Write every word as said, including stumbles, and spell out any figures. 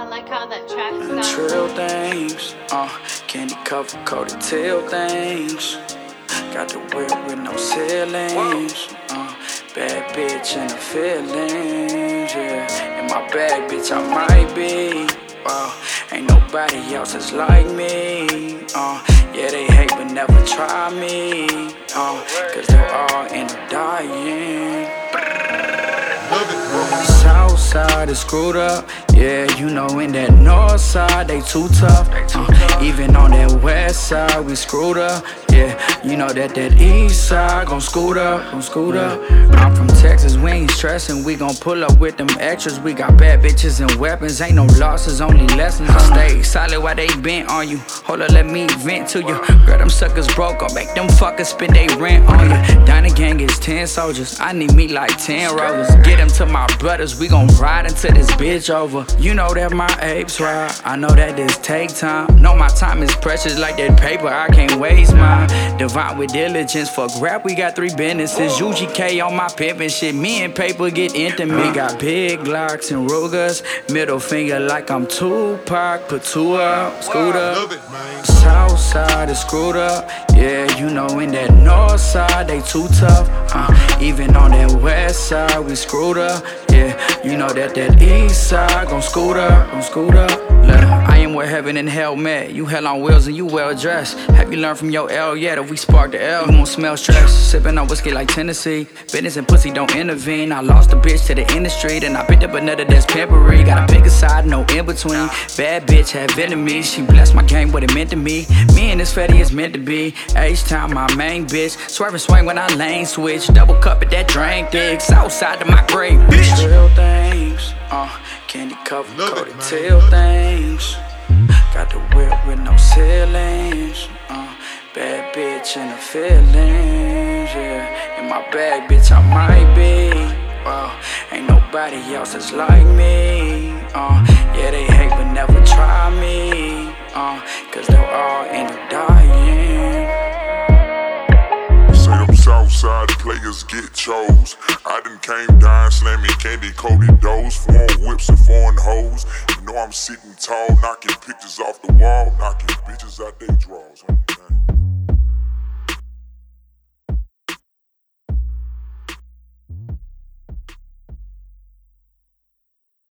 like how that track and sounds. trill things, uh, candy cover coated tail things. Got the whip with no ceilings, uh, bad bitch and the feelings, yeah. In my bag, bitch, I might be, wow. Ain't nobody else that's like me, uh, yeah, they hate but never try me, uh, cause they're all in the dying. South side is screwed up, yeah, you know in that north side they too tough, uh, even on that west side we screwed up, yeah, you know that that east side gon' scoot up, gon' scoot up. I'm from Texas, we ain't stressing, we gon' pull up with them extras, we got bad bitches and weapons, ain't no losses, only lessons. I stay solid while they bent on you, hold up, let me vent to you, girl, them suckers broke, gon' make them fuckers spend they rent on you. Dinah gang is ten soldiers, I need me like ten rovers, get them to my brothers, we gon' ride until this bitch over. You know that my apes ride, I know that this take time, know my time is precious like that paper, I can't waste mine. Divine with diligence, fuck rap, we got three businesses, U G K on my pimpin' shit, me and paper get intimate. We got big Glocks and Rugers, middle finger like I'm Tupac, put two up, scoot up. South side is screwed up, yeah, you know in that north side they too tough, uh, even on that west side we screwed up, yeah, you know that that east side gon' scoot up, gon' scoot up. Look, I am where heaven and hell met, you hell on wheels and you well dressed, have you learned from your L yet, if we spark the L, you won't smell stress, sippin' on whiskey like Tennessee, business and pussy don't intervene, I lost a bitch to the industry, then I picked up another that's pampery, got a bigger side, no in between, bad bitch had enemies, she blessed my game what it meant to me, me and this fatty is meant to be, H-Town my main bitch, swerve and swing when I lane switch, double cup at that drink thick, south side of my grave, bitch. Real things, uh, candy cover coated tail things, got the whip with no ceilings, uh, bad bitch and the feelings, yeah, in my bag, bitch, I might be, wow, ain't nobody else that's like me, uh, yeah, they hate but never try me, uh, cause they're all in the dying. Say them Southside players get chose, I done came down slamming candy coated doors, foreign whips and foreign hoes, you know I'm sitting tall, knocking pictures off the wall, knocking bitches out they drawers.